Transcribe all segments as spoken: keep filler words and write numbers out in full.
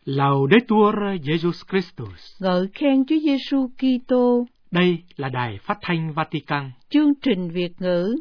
Laudetur Jesus Christus. Ngợi khen Chúa Giêsu Kitô. Đây là Đài Phát thanh Vatican. Chương trình Việt ngữ.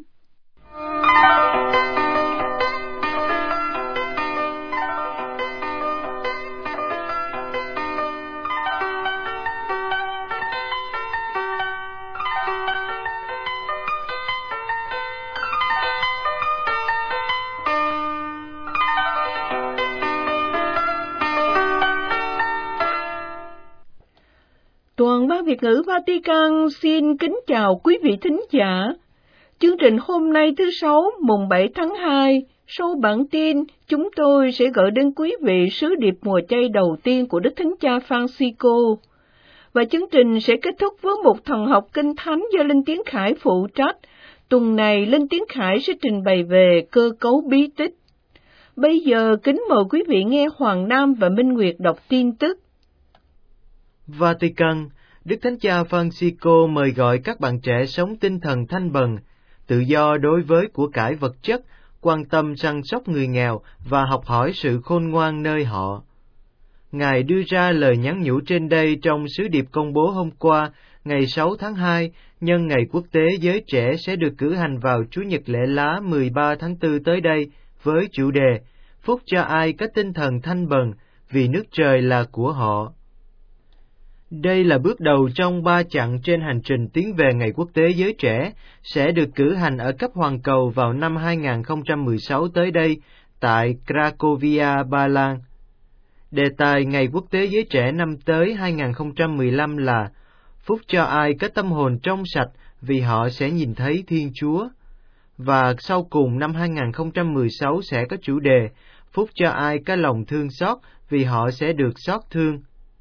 Toàn ban Việt ngữ Vatican xin kính chào quý vị thính giả. Chương trình hôm nay thứ Sáu, mùng bảy tháng hai, sau bản tin, chúng tôi sẽ gửi đến quý vị sứ điệp mùa chay đầu tiên của Đức Thánh Cha Francisco. Và chương trình sẽ kết thúc với một thần học kinh thánh do Linh Tiến Khải phụ trách. Tuần này, Linh Tiến Khải sẽ trình bày về cơ cấu bí tích. Bây giờ, kính mời quý vị nghe Hoàng Nam và Minh Nguyệt đọc tin tức. Vatican, Đức Thánh Cha Francisco mời gọi các bạn trẻ sống tinh thần thanh bần, tự do đối với của cải vật chất, quan tâm săn sóc người nghèo và học hỏi sự khôn ngoan nơi họ. Ngài đưa ra lời nhắn nhủ trên đây trong sứ điệp công bố hôm qua, ngày sáu tháng hai, nhân Ngày Quốc tế Giới Trẻ sẽ được cử hành vào Chủ nhật lễ lá mười ba tháng tư tới đây, với chủ đề Phúc cho ai có tinh thần thanh bần, vì nước trời là của họ. Đây là bước đầu trong ba chặng trên hành trình tiến về Ngày Quốc tế Giới Trẻ, sẽ được cử hành ở cấp hoàn cầu vào năm hai không một sáu tới đây, tại Cracovia, Ba Lan. Đề tài Ngày Quốc tế Giới Trẻ năm tới hai không một lăm là Phúc cho ai có tâm hồn trong sạch, vì họ sẽ nhìn thấy Thiên Chúa. Và sau cùng năm hai không một sáu sẽ có chủ đề Phúc cho ai có lòng thương xót, vì họ sẽ được xót thương.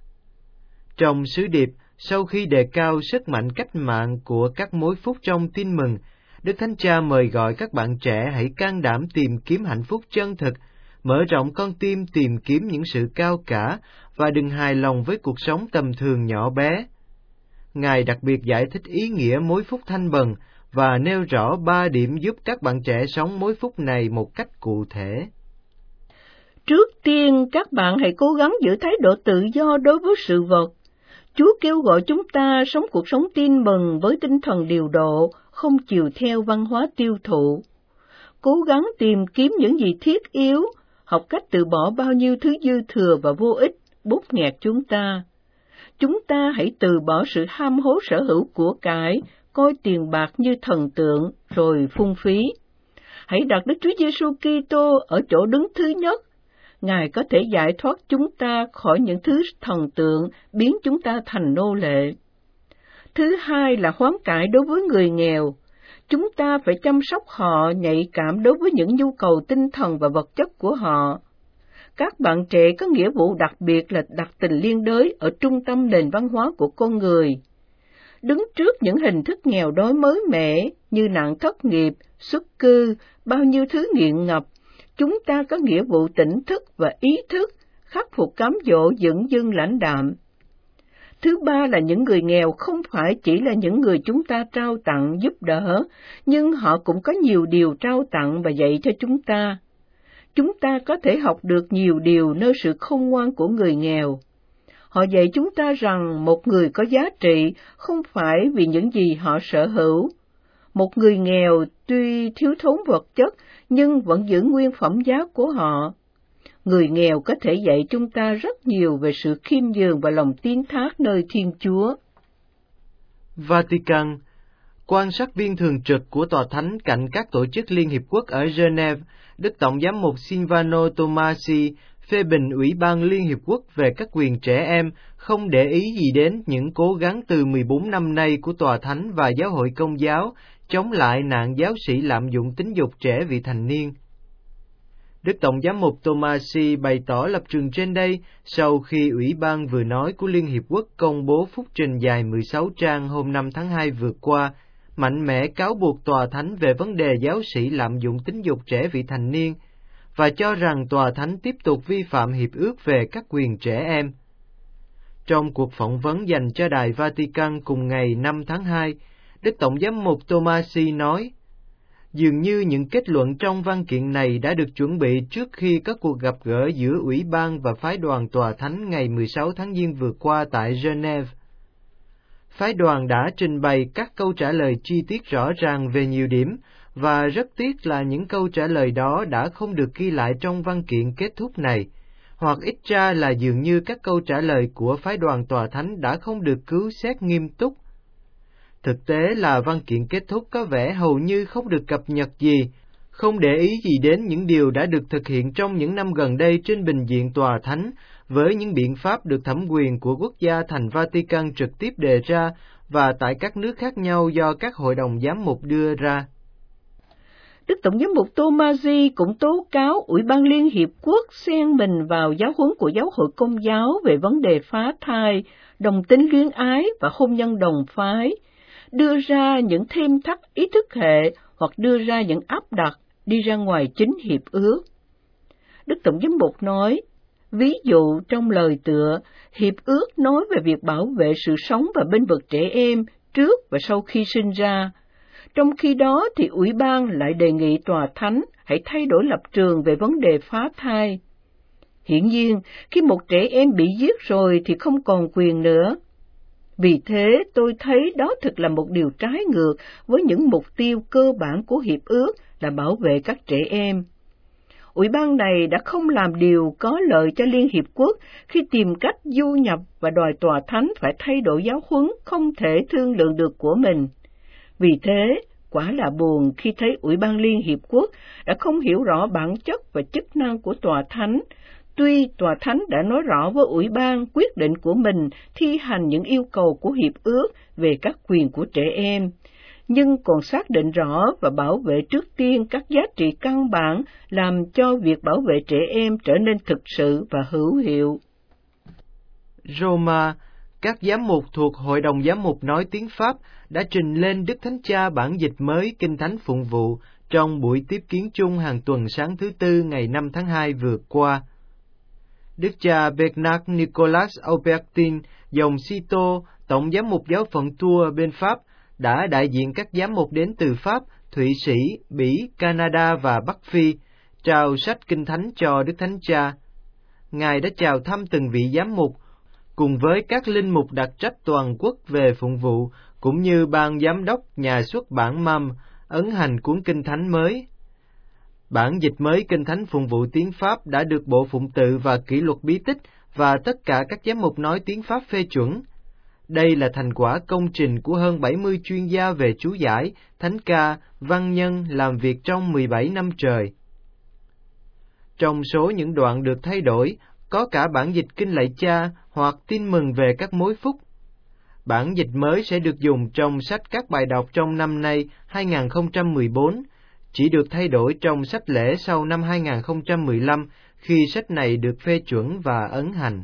Trong sứ điệp, sau khi đề cao sức mạnh cách mạng của các mối phúc trong tin mừng, Đức Thánh Cha mời gọi các bạn trẻ hãy can đảm tìm kiếm hạnh phúc chân thực, mở rộng con tim tìm kiếm những sự cao cả và đừng hài lòng với cuộc sống tầm thường nhỏ bé. Ngài đặc biệt giải thích ý nghĩa mối phúc thanh bần và nêu rõ ba điểm giúp các bạn trẻ sống mối phúc này một cách cụ thể. Trước tiên, các bạn hãy cố gắng giữ thái độ tự do đối với sự vật. Chúa kêu gọi chúng ta sống cuộc sống tin mừng với tinh thần điều độ, không chiều theo văn hóa tiêu thụ. Cố gắng tìm kiếm những gì thiết yếu, học cách từ bỏ bao nhiêu thứ dư thừa và vô ích, bút nghẹt chúng ta. Chúng ta hãy từ bỏ sự ham hố sở hữu của cải, coi tiền bạc như thần tượng, rồi phung phí. Hãy đặt Đức Chúa Giêsu Kitô ở chỗ đứng thứ nhất. Ngài có thể giải thoát chúng ta khỏi những thứ thần tượng, biến chúng ta thành nô lệ. Thứ hai là hoán cải đối với người nghèo. Chúng ta phải chăm sóc họ, nhạy cảm đối với những nhu cầu tinh thần và vật chất của họ. Các bạn trẻ có nghĩa vụ đặc biệt là đặt tình liên đới ở trung tâm nền văn hóa của con người. Đứng trước những hình thức nghèo đói mới mẻ như nạn thất nghiệp, xuất cư, bao nhiêu thứ nghiện ngập, chúng ta có nghĩa vụ tỉnh thức và ý thức, khắc phục cám dỗ dửng dưng lãnh đạm. Thứ ba là những người nghèo không phải chỉ là những người chúng ta trao tặng giúp đỡ, nhưng họ cũng có nhiều điều trao tặng và dạy cho chúng ta. Chúng ta có thể học được nhiều điều nơi sự khôn ngoan của người nghèo. Họ dạy chúng ta rằng một người có giá trị không phải vì những gì họ sở hữu. Một người nghèo tuy thiếu thốn vật chất, nhưng vẫn giữ nguyên phẩm giá của họ. Người nghèo có thể dạy chúng ta rất nhiều về sự khiêm nhường và lòng tín thác nơi Thiên Chúa. Vatican, quan sát viên thường trực của Tòa Thánh cạnh các tổ chức Liên Hiệp Quốc ở Geneva, Đức Tổng giám mục Silvano Tomasi phê bình Ủy ban Liên Hiệp Quốc về các quyền trẻ em không để ý gì đến những cố gắng từ mười bốn năm nay của Tòa Thánh và Giáo hội Công giáo chống lại nạn giáo sĩ lạm dụng tính dục trẻ vị thành niên. Đức Tổng giám mục Tomasi bày tỏ lập trường trên đây sau khi Ủy ban vừa nói của Liên Hiệp Quốc công bố phúc trình dài mười sáu trang hôm năm tháng hai vừa qua, mạnh mẽ cáo buộc Tòa Thánh về vấn đề giáo sĩ lạm dụng tính dục trẻ vị thành niên, và cho rằng Tòa Thánh tiếp tục vi phạm hiệp ước về các quyền trẻ em. Trong cuộc phỏng vấn dành cho Đài Vatican cùng ngày năm tháng hai, Đức Tổng giám mục Tomasi nói, Dường như những kết luận trong văn kiện này đã được chuẩn bị trước khi các cuộc gặp gỡ giữa Ủy ban và phái đoàn Tòa Thánh ngày mười sáu tháng Giêng vừa qua tại Geneva. Phái đoàn đã trình bày các câu trả lời chi tiết rõ ràng về nhiều điểm, và rất tiếc là những câu trả lời đó đã không được ghi lại trong văn kiện kết thúc này, hoặc ít ra là dường như các câu trả lời của phái đoàn Tòa Thánh đã không được cứu xét nghiêm túc. Thực tế là văn kiện kết thúc có vẻ hầu như không được cập nhật gì, không để ý gì đến những điều đã được thực hiện trong những năm gần đây trên bình diện Tòa Thánh, với những biện pháp được thẩm quyền của quốc gia thành Vatican trực tiếp đề ra và tại các nước khác nhau do các hội đồng giám mục đưa ra. Đức Tổng giám mục Tomaji cũng tố cáo Ủy ban Liên Hiệp Quốc xen mình vào giáo huấn của giáo hội Công giáo về vấn đề phá thai, đồng tính luyến ái và hôn nhân đồng phái, đưa ra những thêm thắt ý thức hệ hoặc đưa ra những áp đặt đi ra ngoài chính hiệp ước. Đức Tổng giám mục nói, ví dụ trong lời tựa, hiệp ước nói về việc bảo vệ sự sống và bênh vực trẻ em trước và sau khi sinh ra. Trong khi đó thì Ủy ban lại đề nghị Tòa Thánh hãy thay đổi lập trường về vấn đề phá thai. Hiển nhiên, khi một trẻ em bị giết rồi thì không còn quyền nữa. Vì thế, tôi thấy đó thực là một điều trái ngược với những mục tiêu cơ bản của hiệp ước là bảo vệ các trẻ em. Ủy ban này đã không làm điều có lợi cho Liên Hiệp Quốc khi tìm cách du nhập và đòi Tòa Thánh phải thay đổi giáo huấn không thể thương lượng được của mình. Vì thế, quả là buồn khi thấy Ủy ban Liên Hiệp Quốc đã không hiểu rõ bản chất và chức năng của Tòa Thánh. Tuy Tòa Thánh đã nói rõ với Ủy ban quyết định của mình thi hành những yêu cầu của Hiệp ước về các quyền của trẻ em, nhưng còn xác định rõ và bảo vệ trước tiên các giá trị căn bản làm cho việc bảo vệ trẻ em trở nên thực sự và hữu hiệu. Roma, các giám mục thuộc Hội đồng Giám mục nói tiếng Pháp đã trình lên Đức Thánh Cha bản dịch mới Kinh Thánh Phụng vụ trong buổi tiếp kiến chung hàng tuần sáng thứ Tư ngày năm tháng hai vừa qua. Đức cha Bernard Nicolas Aubertin, dòng Cîteaux, Tổng giám mục giáo phận Tours bên Pháp, đã đại diện các giám mục đến từ Pháp, Thụy Sĩ, Bỉ, Canada và Bắc Phi, trao sách Kinh Thánh cho Đức Thánh Cha. Ngài đã chào thăm từng vị giám mục, cùng với các linh mục đặc trách toàn quốc về phụng vụ, cũng như ban giám đốc nhà xuất bản em a em, ấn hành cuốn Kinh Thánh mới. Bản dịch mới Kinh Thánh Phụng vụ tiếng Pháp đã được Bộ Phụng tự và Kỷ luật bí tích và tất cả các giám mục nói tiếng Pháp phê chuẩn. Đây là thành quả công trình của hơn bảy mươi chuyên gia về chú giải, thánh ca, văn nhân làm việc trong mười bảy năm trời. Trong số những đoạn được thay đổi, có cả bản dịch Kinh Lạy Cha hoặc tin mừng về các mối phúc. Bản dịch mới sẽ được dùng trong sách các bài đọc trong năm nay hai không một bốn, chỉ được thay đổi trong sách lễ sau năm hai không một lăm khi sách này được phê chuẩn và ấn hành.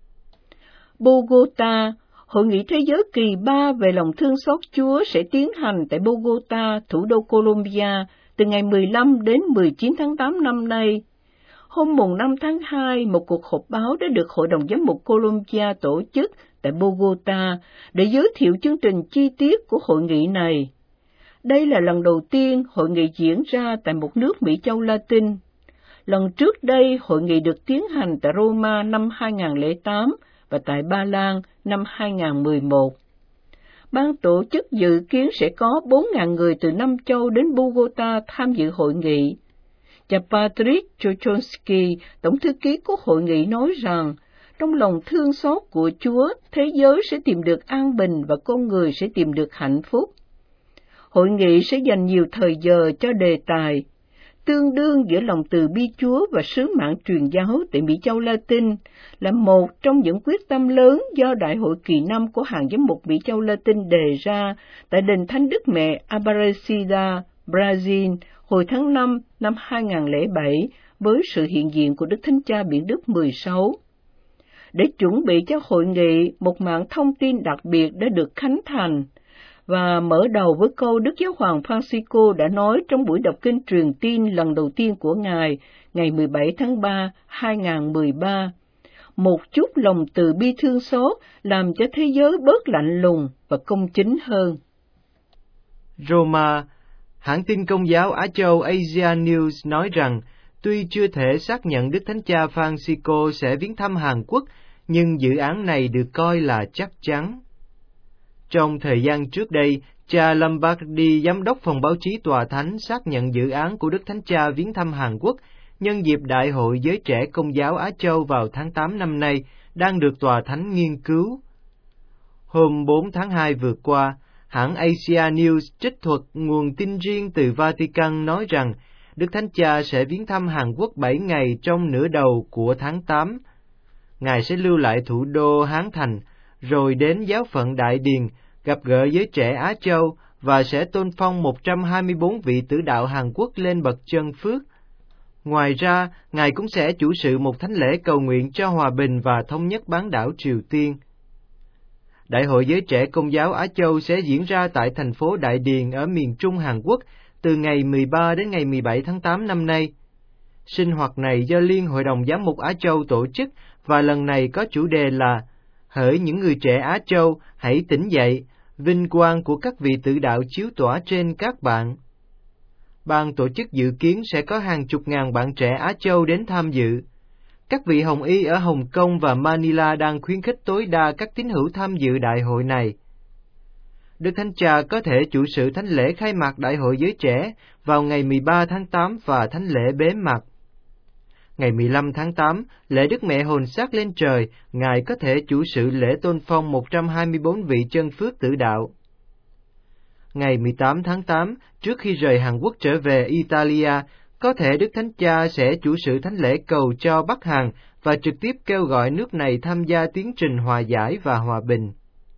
Bogota, Hội nghị Thế giới kỳ ba về lòng thương xót Chúa sẽ tiến hành tại Bogota, thủ đô Colombia, từ ngày mười lăm đến mười chín tháng tám năm nay. Hôm mùng năm tháng hai, một cuộc họp báo đã được Hội đồng Giám mục Colombia tổ chức tại Bogota để giới thiệu chương trình chi tiết của hội nghị này. Đây là lần đầu tiên hội nghị diễn ra tại một nước Mỹ châu Latin. Lần trước đây, hội nghị được tiến hành tại Roma năm hai không không tám và tại Ba Lan năm hai không một một. Ban tổ chức dự kiến sẽ có bốn nghìn người từ năm châu đến Bogota tham dự hội nghị. Cha Patrick Chochonsky, tổng thư ký của hội nghị nói rằng, trong lòng thương xót của Chúa, thế giới sẽ tìm được an bình và con người sẽ tìm được hạnh phúc. Hội nghị sẽ dành nhiều thời giờ cho đề tài tương đương giữa lòng từ bi Chúa và sứ mạng truyền giáo tại Mỹ châu Latin, là một trong những quyết tâm lớn do Đại hội kỳ năm của Hàng giám mục Mỹ châu Latin đề ra tại đền Thánh Đức Mẹ Aparecida, Brazil, hồi tháng năm năm hai không không bảy, với sự hiện diện của Đức Thánh Cha Biển Đức mười sáu. Để chuẩn bị cho hội nghị, một mạng thông tin đặc biệt đã được khánh thành, và mở đầu với câu Đức Giáo hoàng Francisco đã nói trong buổi đọc kinh truyền tin lần đầu tiên của Ngài, ngày mười bảy tháng ba, hai không một ba. Một chút lòng từ bi thương xót làm cho thế giới bớt lạnh lùng và công chính hơn. Roma, Hãng tin Công giáo Á Châu Asia News nói rằng, tuy chưa thể xác nhận Đức Thánh Cha Francisco sẽ viếng thăm Hàn Quốc, nhưng dự án này được coi là chắc chắn. Trong thời gian trước đây, cha Lombardi, giám đốc phòng báo chí Tòa Thánh, xác nhận dự án của Đức Thánh Cha viếng thăm Hàn Quốc nhân dịp Đại hội Giới Trẻ Công giáo Á Châu vào tháng tám năm nay, đang được Tòa Thánh nghiên cứu. Hôm bốn tháng hai vừa qua, hãng Asia News trích thuật nguồn tin riêng từ Vatican nói rằng Đức Thánh Cha sẽ viếng thăm Hàn Quốc bảy ngày trong nửa đầu của tháng tám. Ngài sẽ lưu lại thủ đô Hán Thành, rồi đến giáo phận Đại Điền, gặp gỡ giới trẻ Á Châu và sẽ tôn phong một trăm hai mươi bốn vị tử đạo Hàn Quốc lên bậc chân phước. Ngoài ra, Ngài cũng sẽ chủ sự một thánh lễ cầu nguyện cho hòa bình và thống nhất bán đảo Triều Tiên. Đại hội Giới Trẻ Công giáo Á Châu sẽ diễn ra tại thành phố Đại Điền ở miền Trung Hàn Quốc từ ngày mười ba đến ngày mười bảy tháng tám năm nay. Sinh hoạt này do Liên Hội đồng Giám mục Á Châu tổ chức và lần này có chủ đề là Hỡi những người trẻ Á Châu, hãy tỉnh dậy, vinh quang của các vị tử đạo chiếu tỏa trên các bạn. Ban tổ chức dự kiến sẽ có hàng chục ngàn bạn trẻ Á Châu đến tham dự. Các vị Hồng Y ở Hồng Kông và Manila đang khuyến khích tối đa các tín hữu tham dự đại hội này. Đức Thánh Cha có thể chủ sự thánh lễ khai mạc Đại hội Giới Trẻ vào ngày mười ba tháng tám và thánh lễ bế mạc. Ngày mười lăm tháng tám, lễ Đức Mẹ hồn xác lên trời, Ngài có thể chủ sự lễ tôn phong một trăm hai mươi bốn vị chân phước tử đạo. Ngày mười tám tháng tám, trước khi rời Hàn Quốc trở về Italia, có thể Đức Thánh Cha sẽ chủ sự thánh lễ cầu cho Bắc Hàn và trực tiếp kêu gọi nước này tham gia tiến trình hòa giải và hòa bình.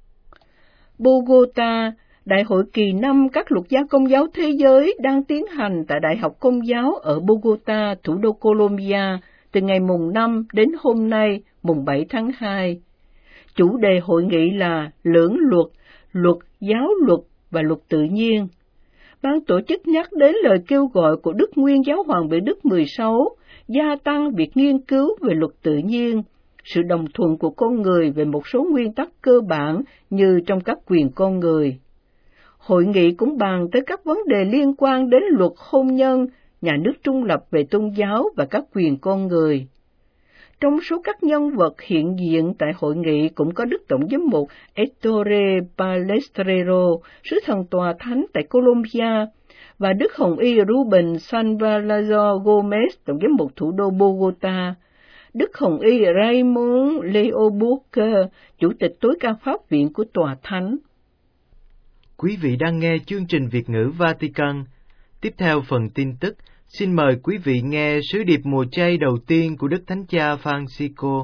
Bogota, Đại hội kỳ năm các luật gia Công giáo thế giới đang tiến hành tại Đại học Công giáo ở Bogota, thủ đô Colombia, từ ngày mùng năm đến hôm nay, mùng bảy tháng hai. Chủ đề hội nghị là lưỡng luật, luật giáo luật và luật tự nhiên. Ban tổ chức nhắc đến lời kêu gọi của Đức Nguyên Giáo hoàng Benedict đệ mười sáu, gia tăng việc nghiên cứu về luật tự nhiên, sự đồng thuận của con người về một số nguyên tắc cơ bản như trong các quyền con người. Hội nghị cũng bàn tới các vấn đề liên quan đến luật hôn nhân, nhà nước trung lập về tôn giáo và các quyền con người. Trong số các nhân vật hiện diện tại hội nghị cũng có Đức Tổng giám mục Ettore Balestrero, sứ thần tòa thánh tại Colombia, và Đức Hồng Y Ruben Salvador Gomez, Tổng giám mục thủ đô Bogota, Đức Hồng Y Raymond Leo Burke, Chủ tịch tối cao pháp viện của tòa thánh. Quý vị đang nghe chương trình Việt ngữ Vatican. Tiếp theo phần tin tức, xin mời quý vị nghe sứ điệp mùa chay đầu tiên của Đức Thánh Cha Francisco.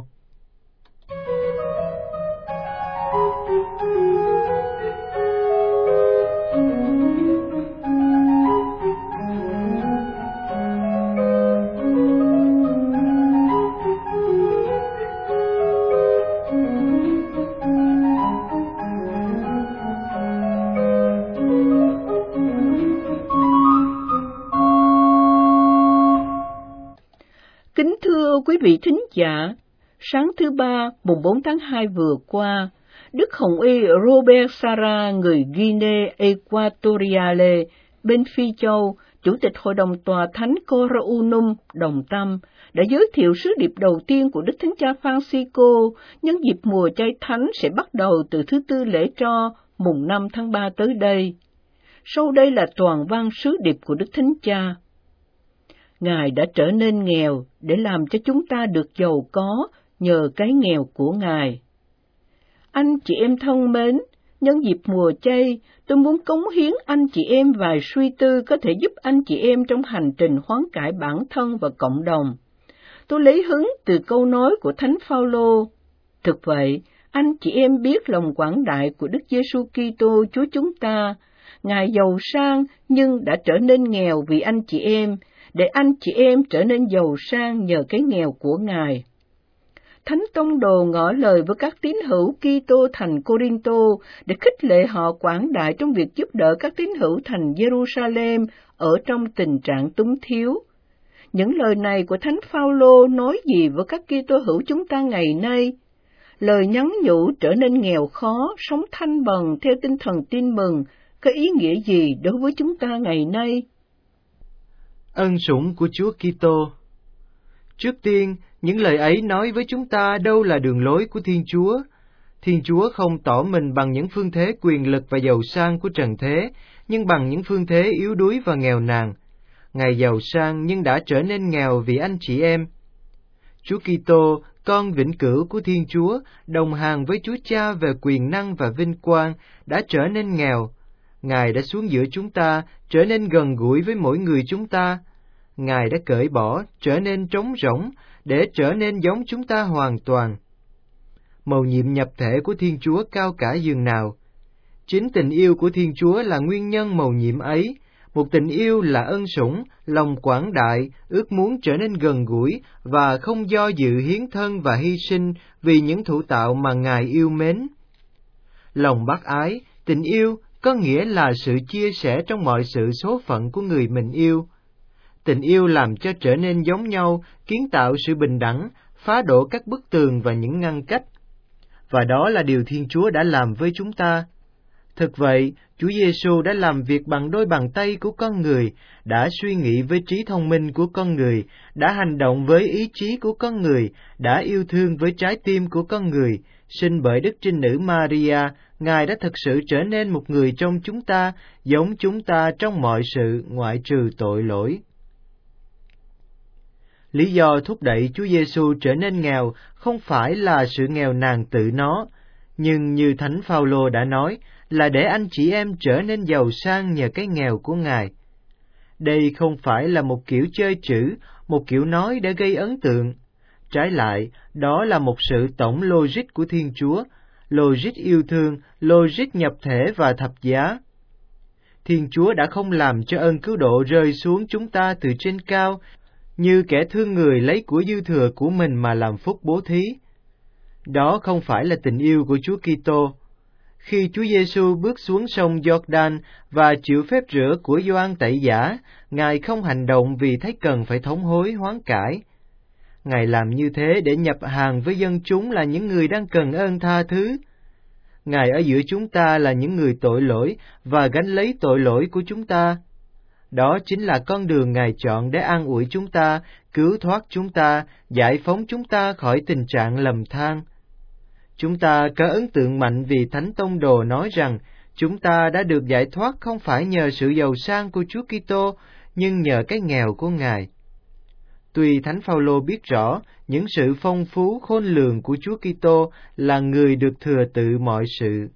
Kính thưa quý vị thính giả, sáng thứ Ba, mùng bốn tháng hai vừa qua, Đức Hồng Y Robert Sarra, người Guinea Equatoriale, bên Phi Châu, Chủ tịch Hội đồng Tòa Thánh Cor Unum, Đồng Tâm, đã giới thiệu sứ điệp đầu tiên của Đức Thánh Cha Francisco nhân dịp mùa chay thánh sẽ bắt đầu từ thứ Tư lễ Tro, mùng năm tháng ba tới đây. Sau đây là toàn văn sứ điệp của Đức Thánh Cha. Ngài đã trở nên nghèo để làm cho chúng ta được giàu có nhờ cái nghèo của Ngài. Anh chị em thân mến, nhân dịp mùa chay, tôi muốn cống hiến anh chị em vài suy tư có thể giúp anh chị em trong hành trình hoán cải bản thân và cộng đồng. Tôi lấy hứng từ câu nói của Thánh Phaolô. Thực vậy, anh chị em biết lòng quảng đại của Đức Giêsu Kitô Chúa chúng ta. Ngài giàu sang nhưng đã trở nên nghèo vì anh chị em, để anh chị em trở nên giàu sang nhờ cái nghèo của Ngài. Thánh Tông Đồ ngỏ lời với các tín hữu Kitô thành Cô-rinh-tô để khích lệ họ quảng đại trong việc giúp đỡ các tín hữu thành Jerusalem ở trong tình trạng túng thiếu. Những lời này của Thánh Phaolô nói gì với các Kitô hữu chúng ta ngày nay? Lời nhắn nhủ trở nên nghèo khó, sống thanh bần theo tinh thần tin mừng, có ý nghĩa gì đối với chúng ta ngày nay? Ân sủng của Chúa Kitô. Trước tiên, những lời ấy nói với chúng ta đâu là đường lối của Thiên Chúa. Thiên Chúa không tỏ mình bằng những phương thế quyền lực và giàu sang của trần thế, nhưng bằng những phương thế yếu đuối và nghèo nàn. Ngài giàu sang nhưng đã trở nên nghèo vì anh chị em. Chúa Kitô, con vĩnh cửu của Thiên Chúa, đồng hàng với Chúa Cha về quyền năng và vinh quang, đã trở nên nghèo. Ngài đã xuống giữa chúng ta, trở nên gần gũi với mỗi người chúng ta. Ngài đã cởi bỏ, trở nên trống rỗng, để trở nên giống chúng ta hoàn toàn. Mầu nhiệm nhập thể của Thiên Chúa cao cả dường nào. Chính tình yêu của Thiên Chúa là nguyên nhân mầu nhiệm ấy. Một tình yêu là ân sủng, lòng quảng đại, ước muốn trở nên gần gũi và không do dự hiến thân và hy sinh vì những thụ tạo mà Ngài yêu mến. Lòng bác ái, tình yêu có nghĩa là sự chia sẻ trong mọi sự số phận của người mình yêu. Tình yêu làm cho trở nên giống nhau, kiến tạo sự bình đẳng, phá đổ các bức tường và những ngăn cách. Và đó là điều Thiên Chúa đã làm với chúng ta. Thực vậy, Chúa Giêsu đã làm việc bằng đôi bàn tay của con người, đã suy nghĩ với trí thông minh của con người, đã hành động với ý chí của con người, đã yêu thương với trái tim của con người. Sinh bởi Đức Trinh Nữ Maria, Ngài đã thực sự trở nên một người trong chúng ta, giống chúng ta trong mọi sự ngoại trừ tội lỗi. Lý do thúc đẩy Chúa Giêsu trở nên nghèo không phải là sự nghèo nàn tự nó, nhưng như Thánh Phao-lô đã nói, là để anh chị em trở nên giàu sang nhờ cái nghèo của Ngài. Đây không phải là một kiểu chơi chữ, một kiểu nói để gây ấn tượng. Trái lại, đó là một sự tổng logic của Thiên Chúa, logic yêu thương, logic nhập thể và thập giá. Thiên Chúa đã không làm cho ơn cứu độ rơi xuống chúng ta từ trên cao, như kẻ thương người lấy của dư thừa của mình mà làm phúc bố thí. Đó không phải là tình yêu của Chúa Kitô. Khi Chúa Giêsu bước xuống sông Giô-đan và chịu phép rửa của Gioan Tẩy Giả, Ngài không hành động vì thấy cần phải thống hối hoán cải. Ngài làm như thế để nhập hàng với dân chúng là những người đang cần ơn tha thứ. Ngài ở giữa chúng ta là những người tội lỗi và gánh lấy tội lỗi của chúng ta. Đó chính là con đường Ngài chọn để an ủi chúng ta, cứu thoát chúng ta, giải phóng chúng ta khỏi tình trạng lầm than. Chúng ta có ấn tượng mạnh vì Thánh Tông Đồ nói rằng chúng ta đã được giải thoát không phải nhờ sự giàu sang của Chúa Kitô, nhưng nhờ cái nghèo của Ngài. Tuy Thánh Phao-lô biết rõ những sự phong phú khôn lường của Chúa Kitô là người được thừa tự mọi sự.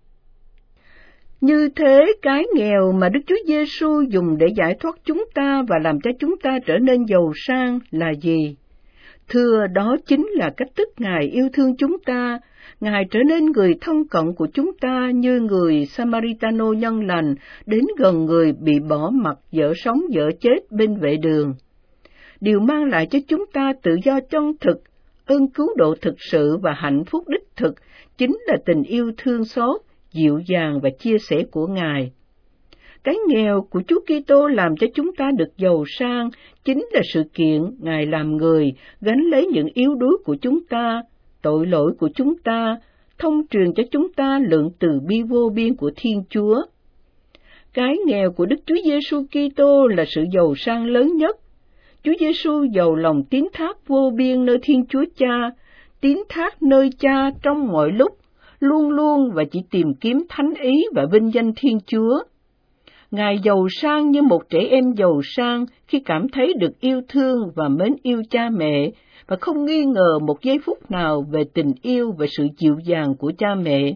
Như thế, cái nghèo mà Đức Chúa Giêsu dùng để giải thoát chúng ta và làm cho chúng ta trở nên giàu sang là gì? Thưa, đó chính là cách thức Ngài yêu thương chúng ta. Ngài trở nên người thân cận của chúng ta như người Samaritano nhân lành đến gần người bị bỏ mặc dở sống dở chết bên vệ đường. Điều mang lại cho chúng ta tự do chân thực, ơn cứu độ thực sự và hạnh phúc đích thực chính là tình yêu thương xót, dịu dàng và chia sẻ của Ngài. Cái nghèo của Chúa Kitô làm cho chúng ta được giàu sang chính là sự kiện Ngài làm người gánh lấy những yếu đuối của chúng ta, tội lỗi của chúng ta, thông truyền cho chúng ta lượng từ bi vô biên của Thiên Chúa. Cái nghèo của Đức Chúa Giêsu Kitô là sự giàu sang lớn nhất. Chúa Giêsu giàu lòng tín thác vô biên nơi Thiên Chúa Cha, tín thác nơi Cha trong mọi lúc, luôn luôn và chỉ tìm kiếm thánh ý và vinh danh Thiên Chúa. Ngài giàu sang như một trẻ em giàu sang khi cảm thấy được yêu thương và mến yêu cha mẹ, và không nghi ngờ một giây phút nào về tình yêu và sự dịu dàng của cha mẹ.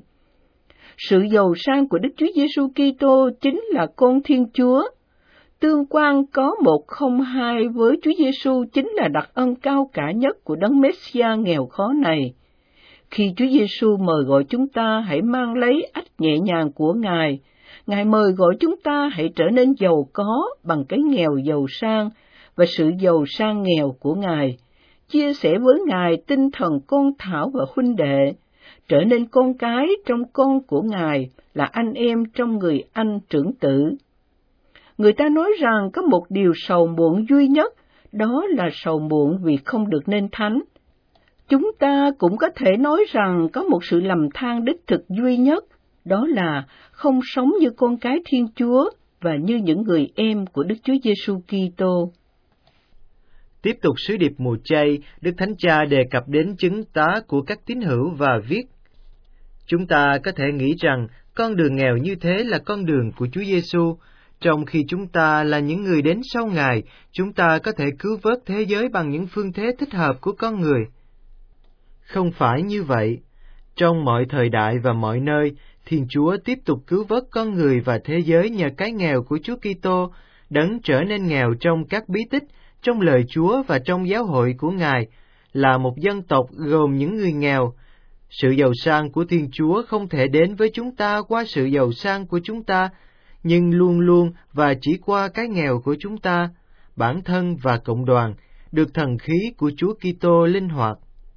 Sự giàu sang của Đức Chúa Giêsu Kitô chính là con Thiên Chúa. Tương quan có một không hai với Chúa Giêsu chính là đặc ân cao cả nhất của Đấng Messiah nghèo khó này. Khi Chúa Giêsu mời gọi chúng ta hãy mang lấy ách nhẹ nhàng của Ngài, Ngài mời gọi chúng ta hãy trở nên giàu có bằng cái nghèo giàu sang và sự giàu sang nghèo của Ngài, chia sẻ với Ngài tinh thần con thảo và huynh đệ, trở nên con cái trong con của Ngài, là anh em trong người anh trưởng tử. Người ta nói rằng có một điều sầu muộn duy nhất, đó là sầu muộn vì không được nên thánh. Chúng ta cũng có thể nói rằng có một sự lầm than đích thực duy nhất, đó là không sống như con cái Thiên Chúa và như những người em của Đức Chúa Giêsu Kitô. Tiếp tục sứ điệp mùa chay, Đức Thánh Cha đề cập đến chứng tá của các tín hữu và viết: Chúng ta có thể nghĩ rằng con đường nghèo như thế là con đường của Chúa Giêsu, trong khi chúng ta là những người đến sau Ngài, chúng ta có thể cứu vớt thế giới bằng những phương thế thích hợp của con người. Không phải như vậy. Trong mọi thời đại và mọi nơi, Thiên Chúa tiếp tục cứu vớt con người và thế giới nhờ cái nghèo của Chúa Kitô, đấng trở nên nghèo trong các bí tích, trong lời Chúa và trong giáo hội của Ngài, là một dân tộc gồm những người nghèo. Sự giàu sang của Thiên Chúa không thể đến với chúng ta qua sự giàu sang của chúng ta, nhưng luôn luôn và chỉ qua cái nghèo của chúng ta, bản thân và cộng đoàn, được thần khí của Chúa Kitô linh hoạt.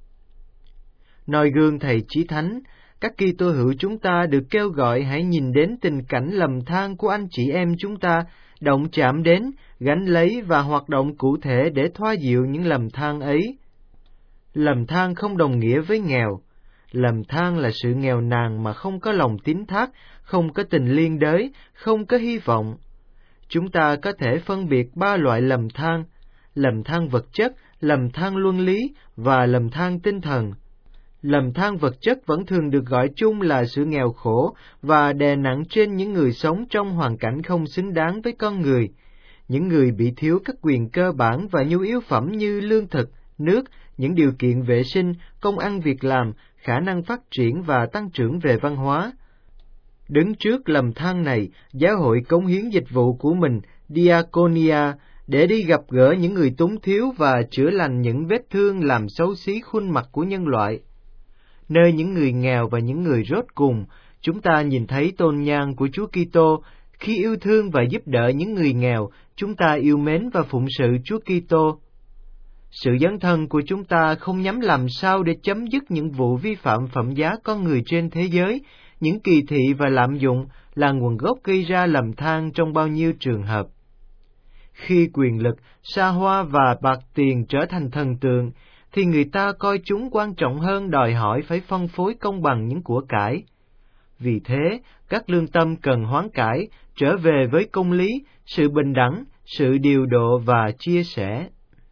Noi gương Thầy Chí Thánh, các Kitô hữu chúng ta được kêu gọi hãy nhìn đến tình cảnh lầm than của anh chị em chúng ta, động chạm đến, gánh lấy và hoạt động cụ thể để thoa dịu những lầm than ấy. Lầm than không đồng nghĩa với nghèo. Lầm than là sự nghèo nàn mà không có lòng tín thác, không có tình liên đới, không có hy vọng. Chúng ta có thể phân biệt ba loại lầm than: lầm than vật chất, lầm than luân lý và lầm than tinh thần. Lầm than vật chất vẫn thường được gọi chung là sự nghèo khổ và đè nặng trên những người sống trong hoàn cảnh không xứng đáng với con người, những người bị thiếu các quyền cơ bản và nhu yếu phẩm như lương thực, nước, những điều kiện vệ sinh, công ăn việc làm, khả năng phát triển và tăng trưởng về văn hóa. Đứng trước lầm than này, giáo hội cống hiến dịch vụ của mình, Diaconia, để đi gặp gỡ những người túng thiếu và chữa lành những vết thương làm xấu xí khuôn mặt của nhân loại. Nơi những người nghèo và những người rốt cùng, chúng ta nhìn thấy tôn nhang của Chúa Kitô. Khi yêu thương và giúp đỡ những người nghèo, chúng ta yêu mến và phụng sự Chúa Kitô. Sự dấn thân của chúng ta không nhắm làm sao để chấm dứt những vụ vi phạm phẩm giá con người trên thế giới, những kỳ thị và lạm dụng là nguồn gốc gây ra lầm than trong bao nhiêu trường hợp. Khi quyền lực, xa hoa và bạc tiền trở thành thần tượng, thì người ta coi chúng quan trọng hơn đòi hỏi phải phân phối công bằng những của cải. Vì thế, các lương tâm cần hoán cải, trở về với công lý, sự bình đẳng, sự điều độ và chia sẻ.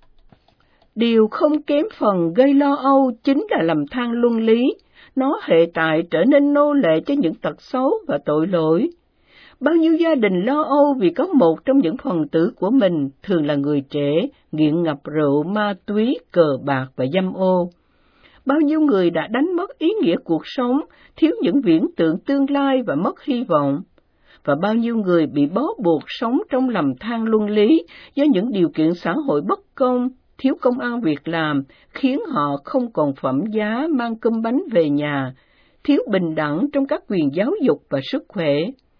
Điều không kém phần gây lo âu chính là lầm than luân lý. Nó hệ tại trở nên nô lệ cho những tật xấu và tội lỗi. Bao nhiêu gia đình lo âu vì có một trong những phần tử của mình, thường là người trẻ, nghiện ngập rượu, ma túy, cờ bạc và dâm ô. Bao nhiêu người đã đánh mất ý nghĩa cuộc sống, thiếu những viễn tượng tương lai và mất hy vọng. Và bao nhiêu người bị bó buộc sống trong lầm than luân lý do những điều kiện xã hội bất công, thiếu công ăn việc làm, khiến họ không còn phẩm giá mang cơm bánh về nhà, thiếu bình đẳng trong các quyền giáo dục và sức khỏe.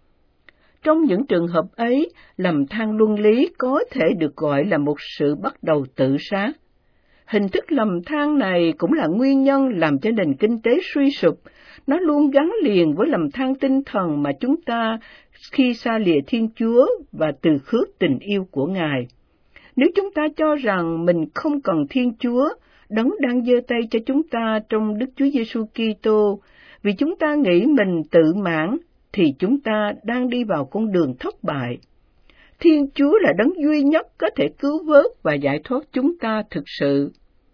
Trong những trường hợp ấy, lầm than luân lý có thể được gọi là một sự bắt đầu tự sát. Hình thức lầm than này cũng là nguyên nhân làm cho nền kinh tế suy sụp. Nó luôn gắn liền với lầm than tinh thần mà chúng ta khi xa lìa Thiên Chúa và từ khước tình yêu của Ngài. Nếu chúng ta cho rằng mình không cần Thiên Chúa, Đấng đang giơ tay cho chúng ta trong Đức Chúa Giêsu Kitô, vì chúng ta nghĩ mình tự mãn, thì chúng ta đang đi vào con đường thất bại. Thiên Chúa là Đấng duy nhất có thể cứu vớt và giải thoát chúng ta thực sự.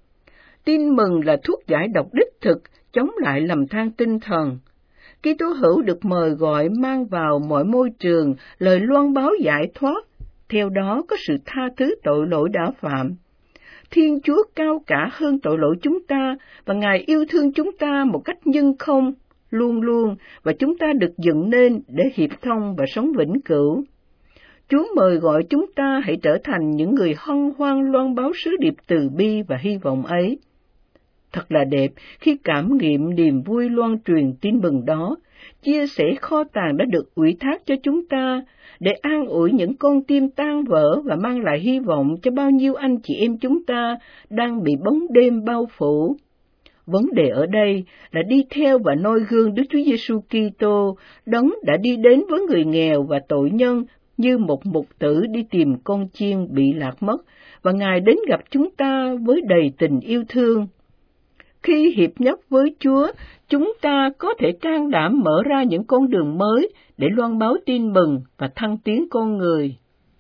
Tin mừng là thuốc giải độc đích thực, chống lại lầm than tinh thần. Kitô hữu được mời gọi mang vào mọi môi trường lời loan báo giải thoát, theo đó có sự tha thứ tội lỗi đã phạm. Thiên Chúa cao cả hơn tội lỗi chúng ta, và Ngài yêu thương chúng ta một cách nhân không, luôn luôn, và chúng ta được dựng nên để hiệp thông và sống vĩnh cửu. Chúa mời gọi chúng ta hãy trở thành những người hân hoan loan báo sứ điệp từ bi và hy vọng ấy. Thật là đẹp khi cảm nghiệm niềm vui loan truyền tin mừng đó, chia sẻ kho tàng đã được ủy thác cho chúng ta, để an ủi những con tim tan vỡ và mang lại hy vọng cho bao nhiêu anh chị em chúng ta đang bị bóng đêm bao phủ. Vấn đề ở đây là đi theo và noi gương Đức Chúa Giêsu Kitô, Đấng đã đi đến với người nghèo và tội nhân như một mục tử đi tìm con chiên bị lạc mất, và Ngài đến gặp chúng ta với đầy tình yêu thương. Khi hiệp nhất với Chúa, chúng ta có thể can đảm mở ra những con đường mới để loan báo tin mừng và thăng tiến con người.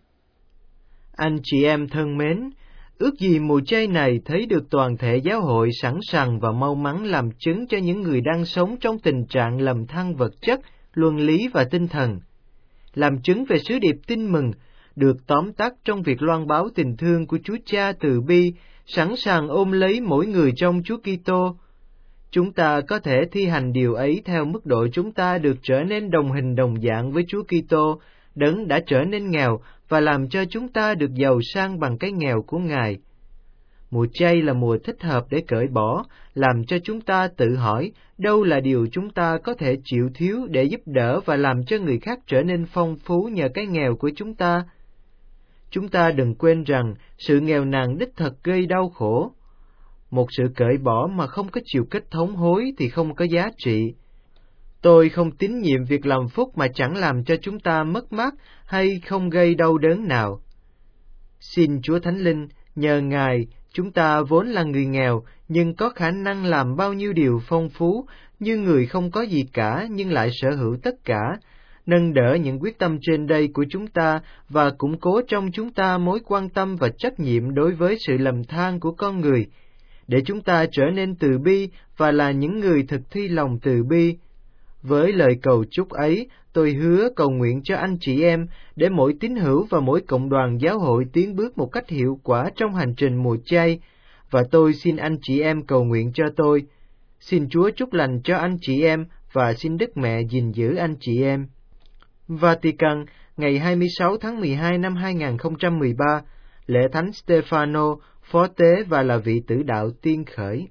Anh chị em thân mến, ước gì mùa chay này thấy được toàn thể giáo hội sẵn sàng và mau mắn làm chứng cho những người đang sống trong tình trạng lầm than vật chất, luân lý và tinh thần. Làm chứng về sứ điệp tin mừng, được tóm tắt trong việc loan báo tình thương của Chúa Cha từ bi, sẵn sàng ôm lấy mỗi người trong Chúa Kitô. Chúng ta có thể thi hành điều ấy theo mức độ chúng ta được trở nên đồng hình đồng dạng với Chúa Kitô, Đấng đã trở nên nghèo và làm cho chúng ta được giàu sang bằng cái nghèo của Ngài. Mùa chay là mùa thích hợp để cởi bỏ, làm cho chúng ta tự hỏi đâu là điều chúng ta có thể chịu thiếu để giúp đỡ và làm cho người khác trở nên phong phú nhờ cái nghèo của chúng ta. Chúng ta đừng quên rằng sự nghèo nàn đích thực gây đau khổ. Một sự cởi bỏ mà không có chiều kích thống hối thì không có giá trị. Tôi không tín nhiệm việc làm phúc mà chẳng làm cho chúng ta mất mát hay không gây đau đớn nào. Xin Chúa Thánh Linh, nhờ Ngài, chúng ta vốn là người nghèo, nhưng có khả năng làm bao nhiêu điều phong phú, như người không có gì cả nhưng lại sở hữu tất cả, nâng đỡ những quyết tâm trên đây của chúng ta và củng cố trong chúng ta mối quan tâm và trách nhiệm đối với sự lầm than của con người, để chúng ta trở nên từ bi và là những người thực thi lòng từ bi. Với lời cầu chúc ấy, tôi hứa cầu nguyện cho anh chị em để mỗi tín hữu và mỗi cộng đoàn giáo hội tiến bước một cách hiệu quả trong hành trình mùa chay, và tôi xin anh chị em cầu nguyện cho tôi. Xin Chúa chúc lành cho anh chị em và xin Đức Mẹ gìn giữ anh chị em. Vatican, ngày hai mươi sáu tháng mười hai năm hai nghìn không trăm mười ba, lễ Thánh Stefano, phó tế và là vị tử đạo tiên khởi.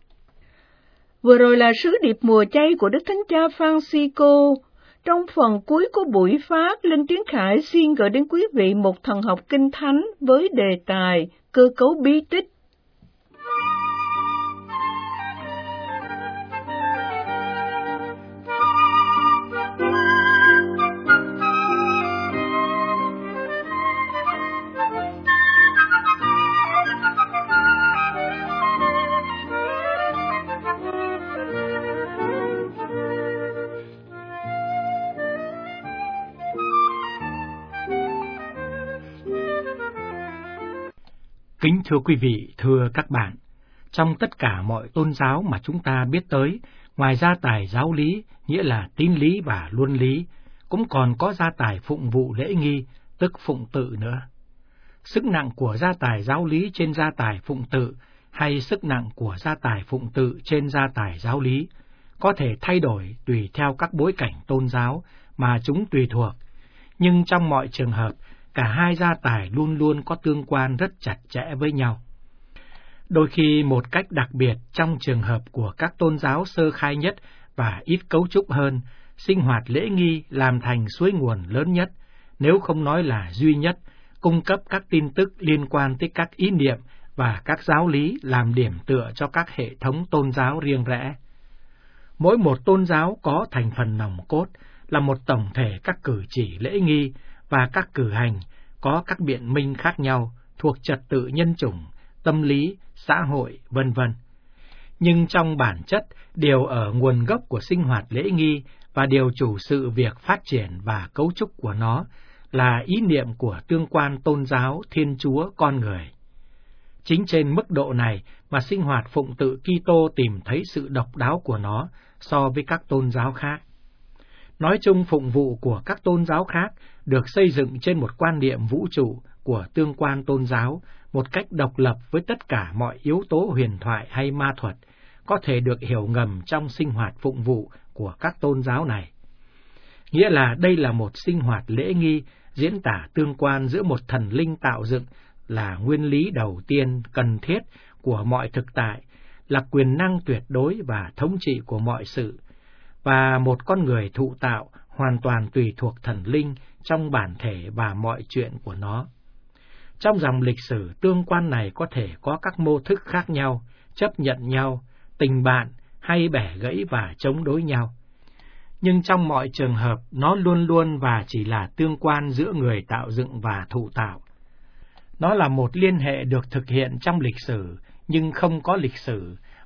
Vừa rồi là sứ điệp mùa chay của Đức Thánh Cha Francisco. Trong phần cuối của buổi phát, Linh Tiến Khải xin gửi đến quý vị một thần học kinh thánh với đề tài cơ cấu bí tích. Kính thưa quý vị, thưa các bạn, trong tất cả mọi tôn giáo mà chúng ta biết tới, ngoài gia tài giáo lý, nghĩa là tín lý và luân lý, cũng còn có gia tài phụng vụ lễ nghi, tức phụng tự nữa. Sức nặng của gia tài giáo lý trên gia tài phụng tự, hay sức nặng của gia tài phụng tự trên gia tài giáo lý, có thể thay đổi tùy theo các bối cảnh tôn giáo mà chúng tùy thuộc, nhưng trong mọi trường hợp, cả hai gia tài luôn luôn có tương quan rất chặt chẽ với nhau. Đôi khi một cách đặc biệt trong trường hợp của các tôn giáo sơ khai nhất và ít cấu trúc hơn, sinh hoạt lễ nghi làm thành suối nguồn lớn nhất, nếu không nói là duy nhất, cung cấp các tin tức liên quan tới các ý niệm và các giáo lý làm điểm tựa cho các hệ thống tôn giáo riêng rẽ. Mỗi một tôn giáo có thành phần nòng cốt là một tổng thể các cử chỉ lễ nghi và các cử hành có các biện minh khác nhau thuộc trật tự nhân chủng, tâm lý, xã hội, vân vân. Nhưng trong bản chất, điều ở nguồn gốc của sinh hoạt lễ nghi và điều chủ sự việc phát triển và cấu trúc của nó là ý niệm của tương quan tôn giáo Thiên Chúa con người. Chính trên mức độ này mà sinh hoạt phụng tự Kitô tìm thấy sự độc đáo của nó so với các tôn giáo khác. Nói chung, phụng vụ của các tôn giáo khác được xây dựng trên một quan niệm vũ trụ của tương quan tôn giáo, một cách độc lập với tất cả mọi yếu tố huyền thoại hay ma thuật, có thể được hiểu ngầm trong sinh hoạt phụng vụ của các tôn giáo này. Nghĩa là đây là một sinh hoạt lễ nghi diễn tả tương quan giữa một thần linh tạo dựng là nguyên lý đầu tiên cần thiết của mọi thực tại, là quyền năng tuyệt đối và thống trị của mọi sự, và một con người thụ tạo hoàn toàn tùy thuộc thần linh trong bản thể và mọi chuyện của nó. Trong dòng lịch sử, tương quan này có thể có các mô thức khác nhau, chấp nhận nhau, tình bạn hay bẻ gãy và chống đối nhau. Nhưng trong mọi trường hợp, nó luôn luôn và chỉ là tương quan giữa người tạo dựng và thụ tạo. Nó là một liên hệ được thực hiện trong lịch sử, nhưng không có lịch sử,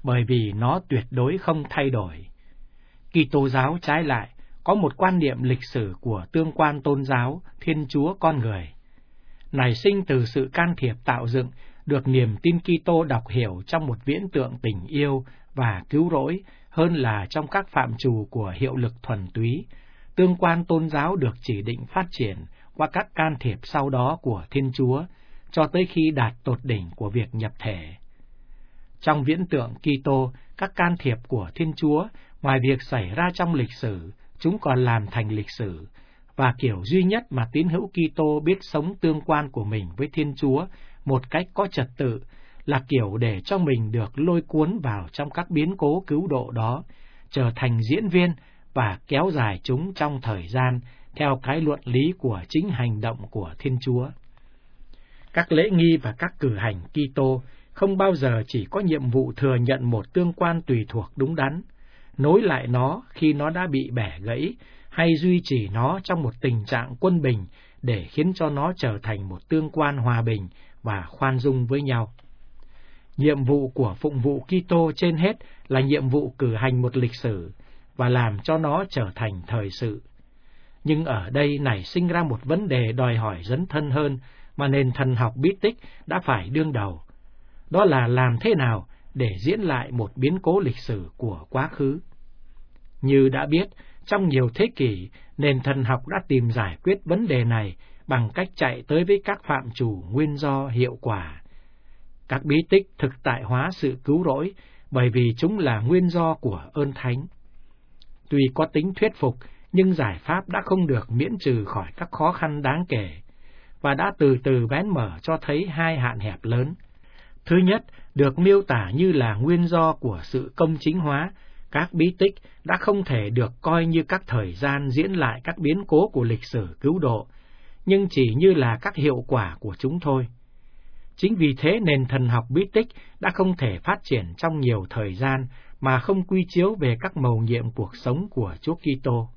bởi vì nó tuyệt đối không thay đổi. Kitô giáo trái lại có một quan niệm lịch sử của tương quan tôn giáo Thiên Chúa con người, nảy sinh từ sự can thiệp tạo dựng được niềm tin Kitô đọc hiểu trong một viễn tượng tình yêu và cứu rỗi hơn là trong các phạm trù của hiệu lực thuần túy. Tương quan tôn giáo được chỉ định phát triển qua các can thiệp sau đó của Thiên Chúa, cho tới khi đạt tột đỉnh của việc nhập thể. Trong viễn tượng Kitô, các can thiệp của Thiên Chúa, ngoài việc xảy ra trong lịch sử, chúng còn làm thành lịch sử, và kiểu duy nhất mà tín hữu Kitô biết sống tương quan của mình với Thiên Chúa một cách có trật tự là kiểu để cho mình được lôi cuốn vào trong các biến cố cứu độ đó, trở thành diễn viên và kéo dài chúng trong thời gian theo cái luận lý của chính hành động của Thiên Chúa. Các lễ nghi và các cử hành Kitô không bao giờ chỉ có nhiệm vụ thừa nhận một tương quan tùy thuộc đúng đắn, nối lại nó khi nó đã bị bẻ gãy, hay duy trì nó trong một tình trạng quân bình để khiến cho nó trở thành một tương quan hòa bình và khoan dung với nhau. Nhiệm vụ của phụng vụ Kitô trên hết là nhiệm vụ cử hành một lịch sử và làm cho nó trở thành thời sự. Nhưng ở đây nảy sinh ra một vấn đề đòi hỏi dấn thân hơn mà nền thần học bí tích đã phải đương đầu. Đó là làm thế nào để diễn lại một biến cố lịch sử của quá khứ. Như đã biết, trong nhiều thế kỷ, nền thần học đã tìm giải quyết vấn đề này bằng cách chạy tới với các phạm trù nguyên do hiệu quả. Các bí tích thực tại hóa sự cứu rỗi bởi vì chúng là nguyên do của ơn thánh. Tuy có tính thuyết phục, nhưng giải pháp đã không được miễn trừ khỏi các khó khăn đáng kể, và đã từ từ vén mở cho thấy hai hạn hẹp lớn. Thứ nhất, được miêu tả như là nguyên do của sự công chính hóa, các bí tích đã không thể được coi như các thời gian diễn lại các biến cố của lịch sử cứu độ, nhưng chỉ như là các hiệu quả của chúng thôi. Chính vì thế nền thần học bí tích đã không thể phát triển trong nhiều thời gian mà không quy chiếu về các mầu nhiệm cuộc sống của Chúa Kitô.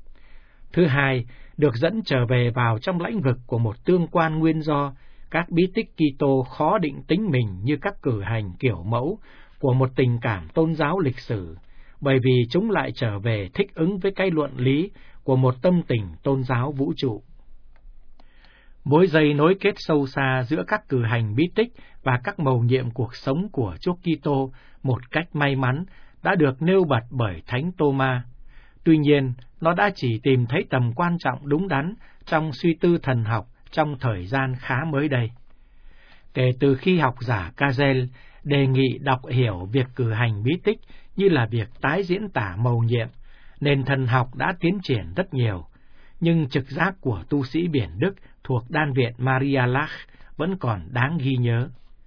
Thứ hai, được dẫn trở về vào trong lãnh vực của một tương quan nguyên do, các bí tích Kitô khó định tính mình như các cử hành kiểu mẫu của một tình cảm tôn giáo lịch sử, bởi vì chúng lại trở về thích ứng với cái luận lý của một tâm tình tôn giáo vũ trụ. Mối dây nối kết sâu xa giữa các cử hành bí tích và các mầu nhiệm cuộc sống của Chúa Kitô một cách may mắn đã được nêu bật bởi Thánh Tô-ma. Tuy nhiên, nó đã chỉ tìm thấy tầm quan trọng đúng đắn trong suy tư thần học trong thời gian khá mới đây. Kể từ khi học giả Cazel đề nghị đọc hiểu việc cử hành bí tích như là việc tái diễn tả mầu nhiệm, nền thần học đã tiến triển rất nhiều, nhưng trực giác của tu sĩ Biển Đức thuộc Đan viện Maria Lach vẫn còn đáng ghi nhớ.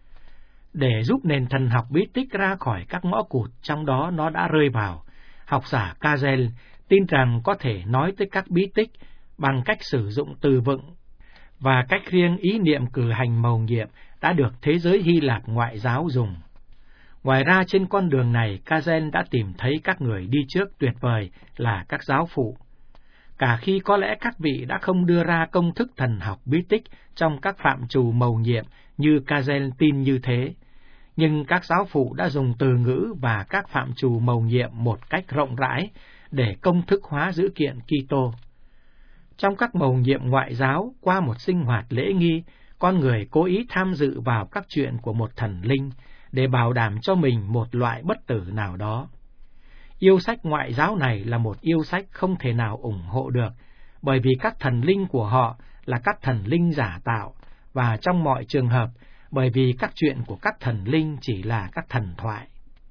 Để giúp nền thần học bí tích ra khỏi các ngõ cụt trong đó nó đã rơi vào, học giả Cazel tin rằng có thể nói tới các bí tích bằng cách sử dụng từ vựng và cách riêng ý niệm cử hành mầu nhiệm đã được thế giới Hy Lạp ngoại giáo dùng. Ngoài ra trên con đường này, Cazel đã tìm thấy các người đi trước tuyệt vời là các giáo phụ. Cả khi có lẽ các vị đã không đưa ra công thức thần học bí tích trong các phạm trù mầu nhiệm như Cazel tin như thế, nhưng các giáo phụ đã dùng từ ngữ và các phạm trù mầu nhiệm một cách rộng rãi để công thức hóa dữ kiện Kitô. Trong các mầu nhiệm ngoại giáo, qua một sinh hoạt lễ nghi, con người cố ý tham dự vào các chuyện của một thần linh để bảo đảm cho mình một loại bất tử nào đó. Yêu sách ngoại giáo này là một yêu sách không thể nào ủng hộ được, bởi vì các thần linh của họ là các thần linh giả tạo, và trong mọi trường hợp, bởi vì các chuyện của các thần linh chỉ là các thần thoại.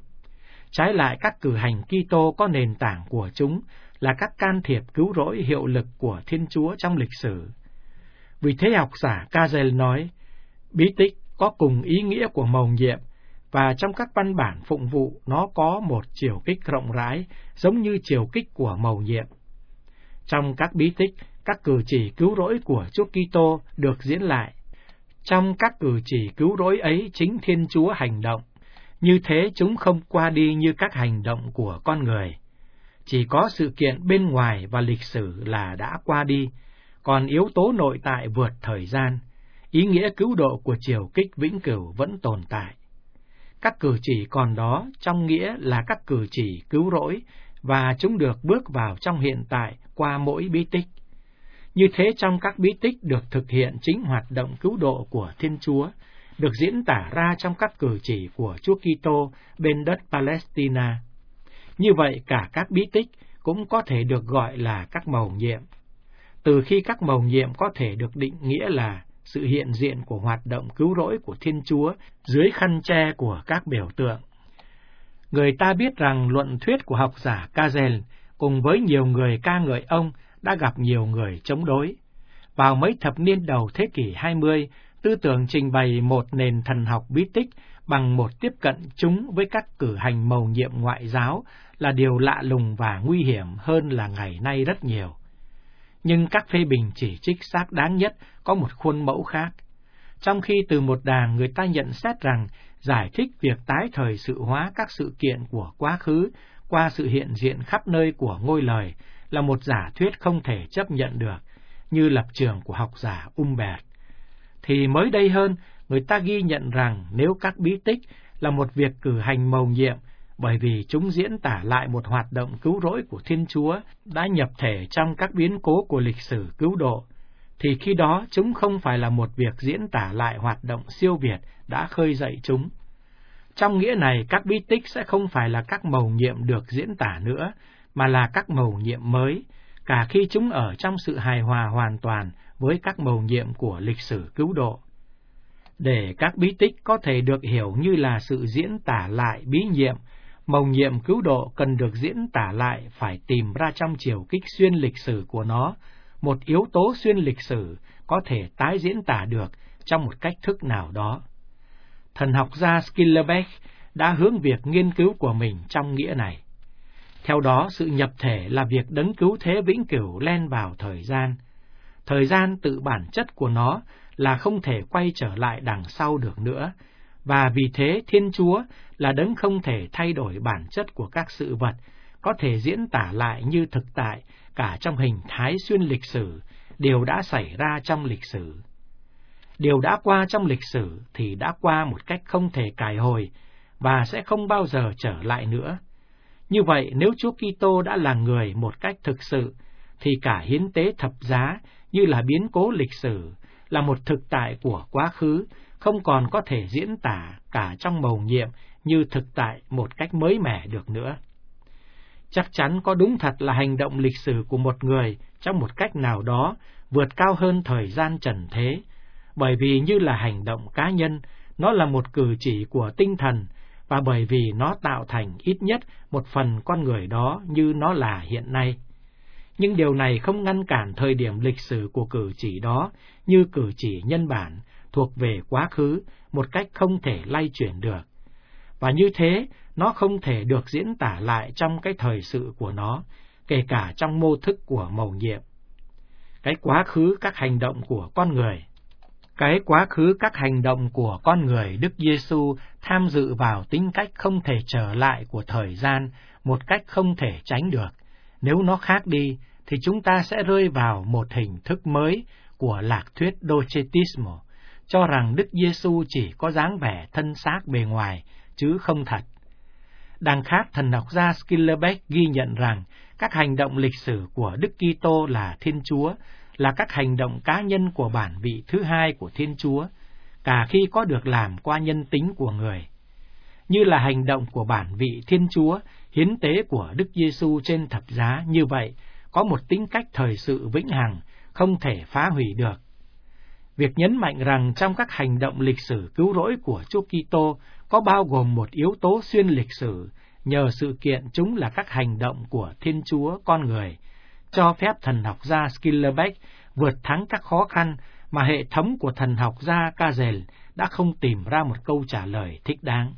Trái lại, các cử hành Kitô có nền tảng của chúng là các can thiệp cứu rỗi hiệu lực của Thiên Chúa trong lịch sử. Vì thế học giả Cazel nói, bí tích có cùng ý nghĩa của mầu nhiệm, và trong các văn bản phụng vụ nó có một chiều kích rộng rãi, giống như chiều kích của mầu nhiệm. Trong các bí tích, các cử chỉ cứu rỗi của Chúa Kitô được diễn lại. Trong các cử chỉ cứu rỗi ấy chính Thiên Chúa hành động, như thế chúng không qua đi như các hành động của con người. Chỉ có sự kiện bên ngoài và lịch sử là đã qua đi, còn yếu tố nội tại vượt thời gian, ý nghĩa cứu độ của chiều kích vĩnh cửu vẫn tồn tại. Các cử chỉ còn đó trong nghĩa là các cử chỉ cứu rỗi, và chúng được bước vào trong hiện tại qua mỗi bí tích. Như thế trong các bí tích được thực hiện chính hoạt động cứu độ của Thiên Chúa, được diễn tả ra trong các cử chỉ của Chúa Kitô bên đất Palestina. Như vậy cả các bí tích cũng có thể được gọi là các mầu nhiệm. Từ khi các mầu nhiệm có thể được định nghĩa là sự hiện diện của hoạt động cứu rỗi của Thiên Chúa dưới khăn che của các biểu tượng. Người ta biết rằng luận thuyết của học giả Cazel cùng với nhiều người ca ngợi ông đã gặp nhiều người chống đối. Vào mấy thập niên đầu thế kỷ hai mươi, tư tưởng trình bày một nền thần học bí tích bằng một tiếp cận chúng với các cử hành mầu nhiệm ngoại giáo là điều lạ lùng và nguy hiểm hơn là ngày nay rất nhiều. Nhưng các phê bình chỉ trích xác đáng nhất có một khuôn mẫu khác. Trong khi từ một đàng người ta nhận xét rằng giải thích việc tái thời sự hóa các sự kiện của quá khứ qua sự hiện diện khắp nơi của ngôi lời là một giả thuyết không thể chấp nhận được, như lập trường của học giả Humbert, thì mới đây hơn, người ta ghi nhận rằng nếu các bí tích là một việc cử hành mầu nhiệm, bởi vì chúng diễn tả lại một hoạt động cứu rỗi của Thiên Chúa đã nhập thể trong các biến cố của lịch sử cứu độ, thì khi đó chúng không phải là một việc diễn tả lại hoạt động siêu việt đã khơi dậy chúng. Trong nghĩa này, các bí tích sẽ không phải là các mầu nhiệm được diễn tả nữa, mà là các mầu nhiệm mới, cả khi chúng ở trong sự hài hòa hoàn toàn với các mầu nhiệm của lịch sử cứu độ. Để các bí tích có thể được hiểu như là sự diễn tả lại bí nhiệm, mầu nhiệm cứu độ cần được diễn tả lại phải tìm ra trong chiều kích xuyên lịch sử của nó, một yếu tố xuyên lịch sử có thể tái diễn tả được trong một cách thức nào đó. Thần học gia Schillebeeck đã hướng việc nghiên cứu của mình trong nghĩa này. Theo đó, sự nhập thể là việc đấng cứu thế vĩnh cửu len vào thời gian. Thời gian tự bản chất của nó là không thể quay trở lại đằng sau được nữa, và vì thế Thiên Chúa là đấng không thể thay đổi bản chất của các sự vật, có thể diễn tả lại như thực tại cả trong hình thái xuyên lịch sử, điều đã xảy ra trong lịch sử. Điều đã qua trong lịch sử thì đã qua một cách không thể cải hồi và sẽ không bao giờ trở lại nữa. Như vậy, nếu Chúa Kitô đã là người một cách thực sự, thì cả hiến tế thập giá như là biến cố lịch sử, là một thực tại của quá khứ, không còn có thể diễn tả cả trong mầu nhiệm như thực tại một cách mới mẻ được nữa. Chắc chắn có đúng thật là hành động lịch sử của một người trong một cách nào đó vượt cao hơn thời gian trần thế, bởi vì như là hành động cá nhân, nó là một cử chỉ của tinh thần, và bởi vì nó tạo thành ít nhất một phần con người đó như nó là hiện nay. Nhưng điều này không ngăn cản thời điểm lịch sử của cử chỉ đó như cử chỉ nhân bản, thuộc về quá khứ, một cách không thể lay chuyển được. Và như thế, nó không thể được diễn tả lại trong cái thời sự của nó, kể cả trong mô thức của mầu nhiệm. Cái quá khứ các hành động của con người Cái quá khứ các hành động của con người Đức Giêsu tham dự vào tính cách không thể trở lại của thời gian, một cách không thể tránh được. Nếu nó khác đi, thì chúng ta sẽ rơi vào một hình thức mới của lạc thuyết Docetismo, cho rằng Đức Giêsu chỉ có dáng vẻ thân xác bề ngoài, chứ không thật. Đằng khác, thần học gia Schillebeeck ghi nhận rằng các hành động lịch sử của Đức Kitô là Thiên Chúa, là các hành động cá nhân của bản vị thứ hai của Thiên Chúa, cả khi có được làm qua nhân tính của người. Như là hành động của bản vị Thiên Chúa, hiến tế của Đức Giêsu trên thập giá như vậy, có một tính cách thời sự vĩnh hằng, không thể phá hủy được. Việc nhấn mạnh rằng trong các hành động lịch sử cứu rỗi của Chúa Kitô có bao gồm một yếu tố xuyên lịch sử, nhờ sự kiện chúng là các hành động của Thiên Chúa con người, cho phép thần học gia Schillebeeck vượt thắng các khó khăn mà hệ thống của thần học gia Cazel đã không tìm ra một câu trả lời thích đáng.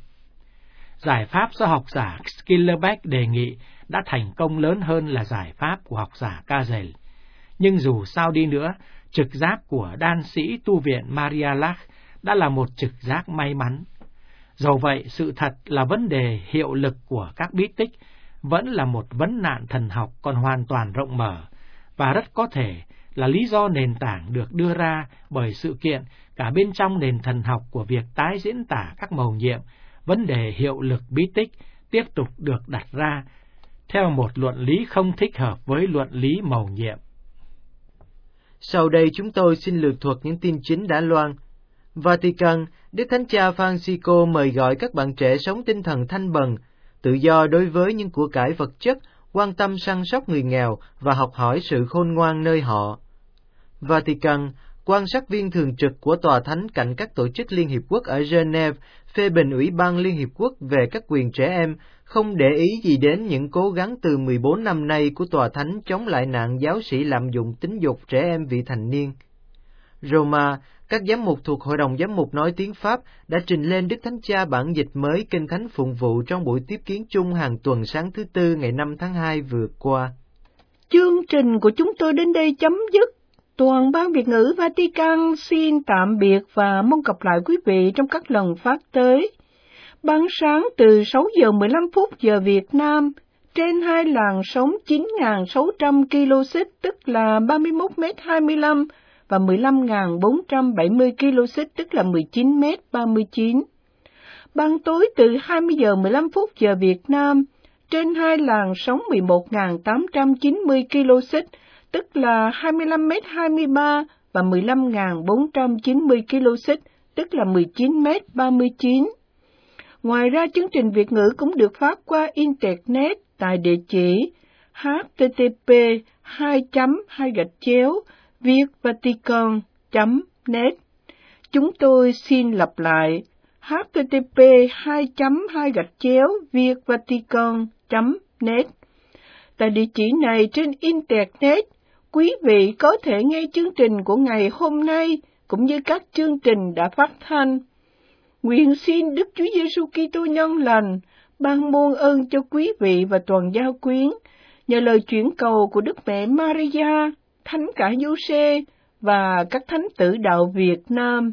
Giải pháp do học giả Schillebeeck đề nghị đã thành công lớn hơn là giải pháp của học giả Cazel. Nhưng dù sao đi nữa, trực giác của đan sĩ tu viện Maria Laach đã là một trực giác may mắn. Dầu vậy, sự thật là vấn đề hiệu lực của các bí tích vẫn là một vấn nạn thần học còn hoàn toàn rộng mở, và rất có thể là lý do nền tảng được đưa ra bởi sự kiện cả bên trong nền thần học của việc tái diễn tả các mầu nhiệm vấn đề hiệu lực bí tích tiếp tục được đặt ra theo một luận lý không thích hợp với luận lý mầu nhiệm. Sau đây chúng tôi xin lược thuật những tin chính đã loan. Vatican, Đức Thánh Cha Francisco mời gọi các bạn trẻ sống tinh thần thanh bần, tự do đối với những của cải vật chất, quan tâm săn sóc người nghèo và học hỏi sự khôn ngoan nơi họ. Vatican, quan sát viên thường trực của Tòa Thánh cạnh các tổ chức Liên Hiệp Quốc ở Geneva, phê bình Ủy ban Liên Hiệp Quốc về các quyền trẻ em, không để ý gì đến những cố gắng từ mười bốn năm nay của Tòa Thánh chống lại nạn giáo sĩ lạm dụng tính dục trẻ em vị thành niên. Roma, các giám mục thuộc Hội đồng Giám mục nói tiếng Pháp đã trình lên Đức Thánh Cha bản dịch mới Kinh Thánh Phụng vụ trong buổi tiếp kiến chung hàng tuần sáng thứ Tư ngày năm tháng hai vừa qua. Chương trình của chúng tôi đến đây chấm dứt. Toàn ban Việt ngữ Vatican xin tạm biệt và mong gặp lại quý vị trong các lần phát tới. Ban sáng từ sáu giờ mười lăm phút giờ Việt Nam, trên hai làn sóng chín nghìn sáu trăm ki lô xích tức là ba mươi mốt mét hai mươi lăm và mười lăm nghìn bốn trăm bảy mươi ki lô xích tức là mười chín mét ba mươi chín. Ban tối từ hai mươi giờ mười lăm phút giờ Việt Nam, trên hai làn sóng mười một nghìn tám trăm chín mươi ki lô xích tức là hai mươi lăm mét hai mươi ba và mười lăm nghìn bốn trăm chín mươi ki lô xích tức là mười chín mét ba mươi chín. Ngoài ra, chương trình Việt ngữ cũng được phát qua Internet tại địa chỉ h t t p hai chấm hai gạch chéo vietvatican chấm net. Chúng tôi xin lặp lại h t t p hai chấm hai gạch chéo vietvatican chấm net. Tại địa chỉ này trên Internet, quý vị có thể nghe chương trình của ngày hôm nay cũng như các chương trình đã phát thanh. Nguyện xin Đức Chúa Giêsu Kitô nhân lành ban muôn ơn cho quý vị và toàn giáo quyến, nhờ lời chuyển cầu của Đức Mẹ Maria, Thánh cả Giuse và các thánh tử đạo Việt Nam.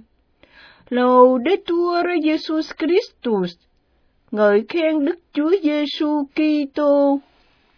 Laudetur Jesus Christus, ngợi khen Đức Chúa Giêsu Kitô.